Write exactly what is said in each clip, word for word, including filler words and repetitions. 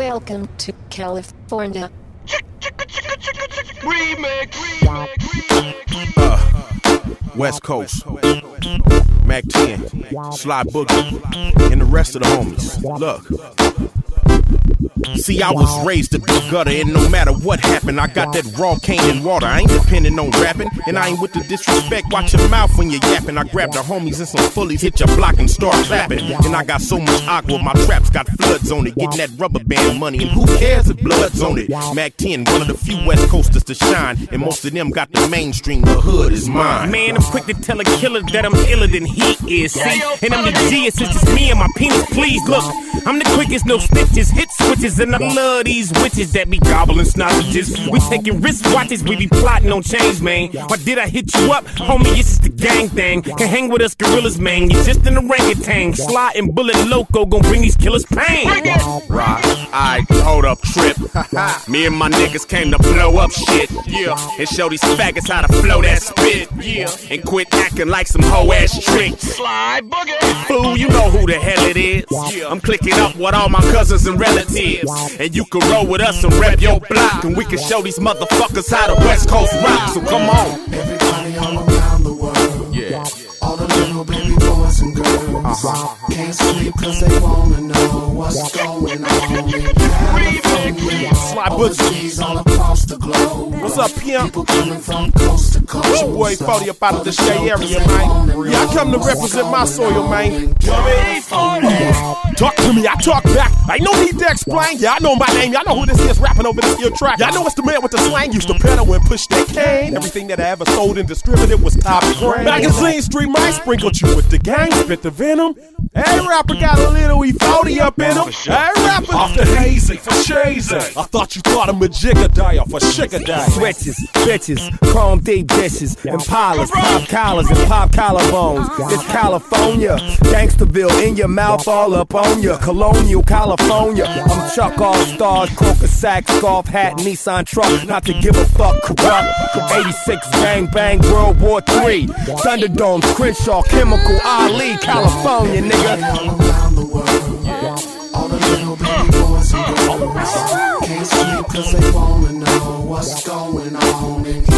Welcome to California. Remix, remix, remix. Uh, West Coast, Mac ten, Sly Boogie, and the rest of the homies. Look. See, I was raised to be gutter, and no matter what happened, I got that raw cane and water. I ain't depending on rapping, and I ain't with the disrespect. Watch your mouth when you're yapping. I grab the homies and some fullies, hit your block and start clapping. And I got so much aqua, my traps got floods on it. Getting that rubber band money, and who cares if blood's on it? Mac ten, one of the few West Coasters to shine, and most of them got the mainstream. The hood is mine. Man, I'm quick to tell a killer that I'm iller than he is. See, and I'm the G, it's just me and my penis. Please look, I'm the quickest, no stitches, hit switches, and I love these witches that be gobbling sausages. We taking wristwatches, we be plotting on change, man. Or did I hit you up? Homie, it's just the gang thing. Can hang with us gorillas, man. You just an orangutan. Sly and Bullet Loco gon' bring these killers pain. Right, I hold up, trip. Me and my niggas came to blow up shit. Yeah, and show these faggots how to flow that spit. Yeah, and quit acting like some hoe ass tricks. Sly Boogie. Fool, you know who the hell it is. I'm clicking up with all my cousins and relatives. And you can roll with us and rep your block, and we can show these motherfuckers how the West Coast rock. So come on. Everybody all around the world. Yeah. All the little baby boys and girls. Uh-huh. Can't sleep cause they wanna know what's going on in California. Sly Boogie. Overseas all across the globe. What's up, pimp? People coming from coast to coast. It's your boy forty up out of the Shay area, man. Yeah, I come to represent my soil, man. You know what I mean? Talk to me, I talk back. I no need to explain. Yeah, I know my name. Y'all know who this is rapping over this here track. Y'all know it's the man with the slang. Used to pedal and push that cane. Everything that I ever sold and distributed was top grade. Magazine Street Might sprinkled you with the gang, spit the venom. Every rapper got a little E forty up in him. Every rapper off the hazy for shazing. I thought you thought I'm a jigger die off a sugar die. Switches, bitches, chrome deep dishes, Impalas, pop collars, and pop collarbones. It's California, Gangsterville in your mouth, all up on ya. Colonial California. I'm Chuck All Stars, Croker sack, scarf hat, Nissan truck. Not to give a fuck, corrupt. eighty-six bang bang, World War Three. Thunderdome, Crenshaw, Chemical, Ali, California, nigga. All around the world. All the little baby boys and girls. Can't sleep cause they wanna know what's going on in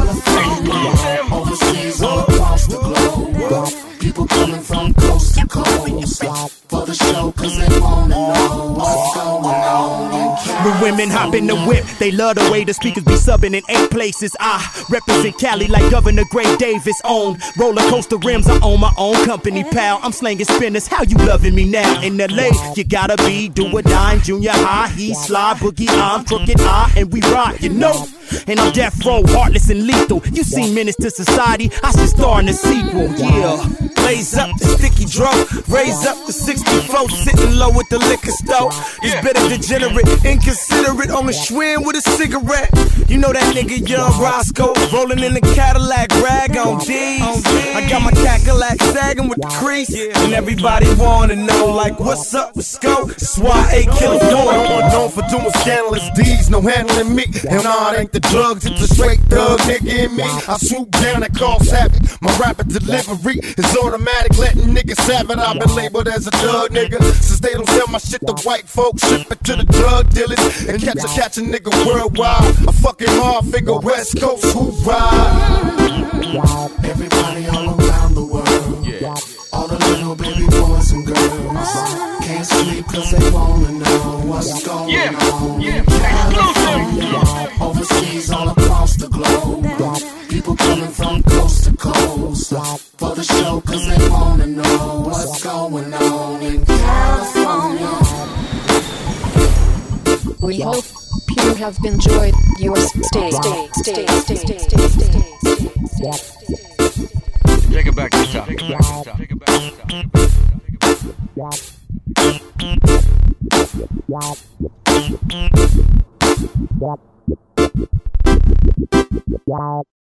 California. Overseas all across the globe. People coming from coast to coast. For the show cause they wanna know what's going on in California. When women hop in the whip, they love the way the speakers be subbing in eight places. I represent Cali like Governor Gray Davis owned. Roller coaster rims, I own my own company, pal. I'm slanging spinners, how you loving me now? In L A, you gotta be do or die in junior high. He Sly Boogie, I'm Crooked I, and we rock, you know. And I'm death row, heartless and lethal. You seen Menace to Society, I should star in the sequel, yeah. Blaze up the sticky dro, raise up the sixty-four, sitting low at the liquor store. This bitter degenerate, inconsiderate on the Schwinn with a cigarette. You know that nigga Young Roscoe, rolling in the Cadillac, rag on D's. I got my Cadillac sagging with the crease, and everybody wanna know like what's up with Scope. That's why A Killer Boy known for doing scandalous deeds, no handling me. And nah, it ain't the drugs, it's a straight thug nigga in me. I swoop down and cause havoc. My rapid delivery is automatic, letting niggas have it. I've been labeled as a thug nigga since they don't sell my shit to white folks, ship it to the drug dealers and catch a catch a nigga worldwide. A fucking hard figure West Coast who ride. Everybody all around the world. Yeah. All the little baby boys and girls. Can't sleep cause they wanna know what's going Yeah, on yeah, in California. Overseas all across the globe. People coming from coast to coast. For the show cause they wanna know what's going on in California. We hope you have enjoyed your stay. Stay, stay, stay, stay, stay, stay. Take it back to the top. Take it back to the top. Take it back to the top. Yeah.